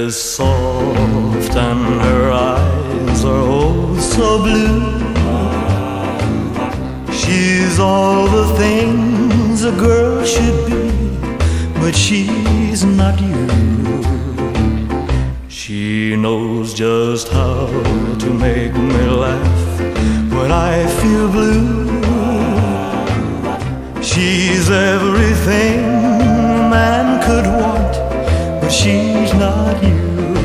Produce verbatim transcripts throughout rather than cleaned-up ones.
is soft and her eyes are oh so blue. She's all the things a girl should be, but she's not you. She knows just how to make me laugh when I feel blue. She's everything a man could want, but she's not you.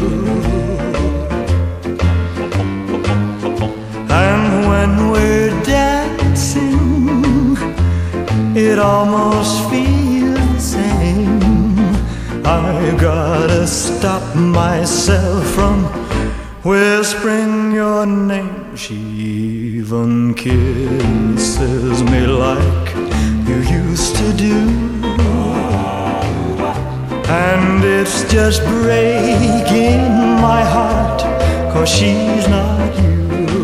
And when we're dancing, it almost feels the same. I gotta stop myself from whispering your name. She even kisses me like you used to do, and it's just breaking my heart, 'cause she's not you.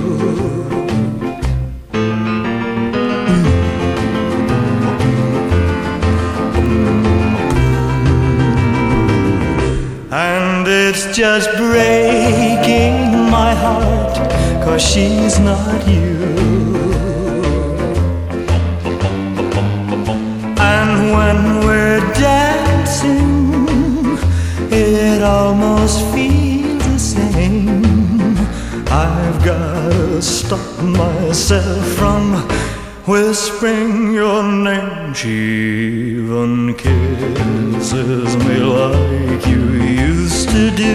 And it's just breaking my heart, 'cause she's not you. And when we're dancing, it almost feels the same. I've gotta stop myself from whispering your name. She even kisses me like you used to do,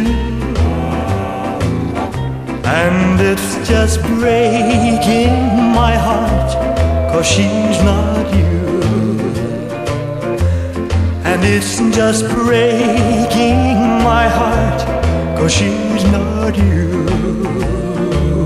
and it's just breaking my heart, 'cause she's not you. And it's just breaking my heart, 'cause she's not you.